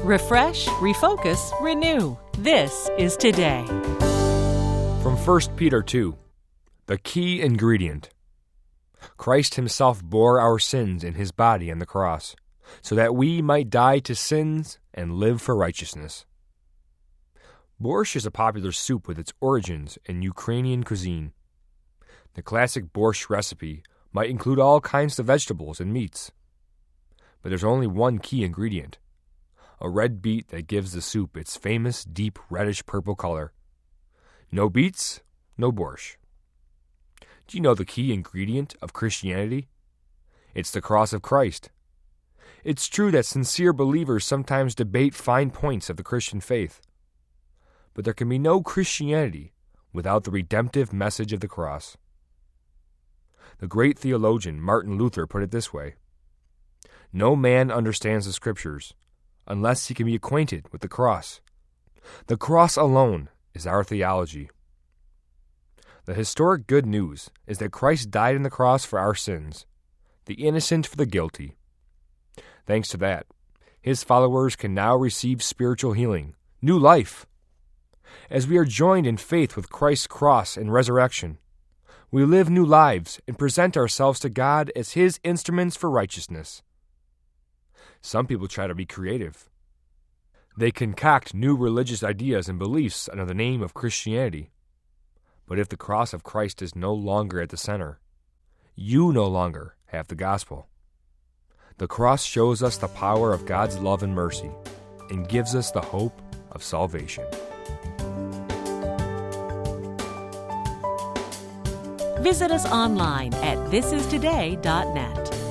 Refresh, refocus, renew. This is Today. From 1 Peter 2, the key ingredient. Christ himself bore our sins in his body on the cross, so that we might die to sins and live for righteousness. Borscht is a popular soup with its origins in Ukrainian cuisine. The classic borscht recipe might include all kinds of vegetables and meats. But there's only one key ingredient, a red beet that gives the soup its famous deep reddish-purple color. No beets, no borscht. Do you know the key ingredient of Christianity? It's the cross of Christ. It's true that sincere believers sometimes debate fine points of the Christian faith. But there can be no Christianity without the redemptive message of the cross. The great theologian Martin Luther put it this way: no man understands the Scriptures unless he can be acquainted with the cross. The cross alone is our theology. The historic good news is that Christ died on the cross for our sins, the innocent for the guilty. Thanks to that, his followers can now receive spiritual healing, new life. As we are joined in faith with Christ's cross and resurrection, we live new lives and present ourselves to God as his instruments for righteousness. Some people try to be creative. They concoct new religious ideas and beliefs under the name of Christianity. But if the cross of Christ is no longer at the center, you no longer have the gospel. The cross shows us the power of God's love and mercy and gives us the hope of salvation. Visit us online at thisistoday.net.